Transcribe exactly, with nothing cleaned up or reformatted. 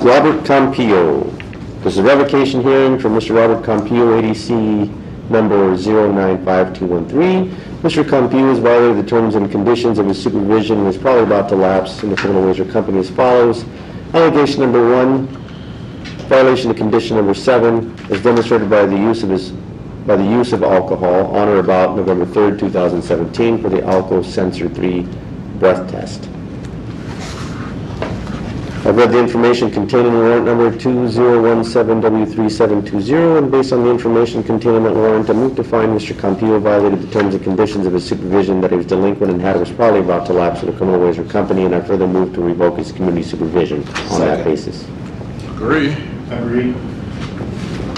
Robert Campillo. This is a revocation hearing for Mister Robert Campillo, A D C number zero nine five two one three. Mister Campillo has violated the terms and conditions of his supervision and is probably about to lapse in the criminal wager company as follows. Allegation number one, violation of condition number seven is demonstrated by the use of his by the use of alcohol on or about November third, two thousand seventeen for the Alco Sensor three breath test. I've read the information contained in warrant number two zero one seven W three seven two zero, and based on the information contained in that warrant, I move to find Mister Campillo violated the terms and conditions of his supervision, that he was delinquent and had was probably about to lapse in the criminal wager company, and I further move to revoke his community supervision on that basis. Agree. Agree.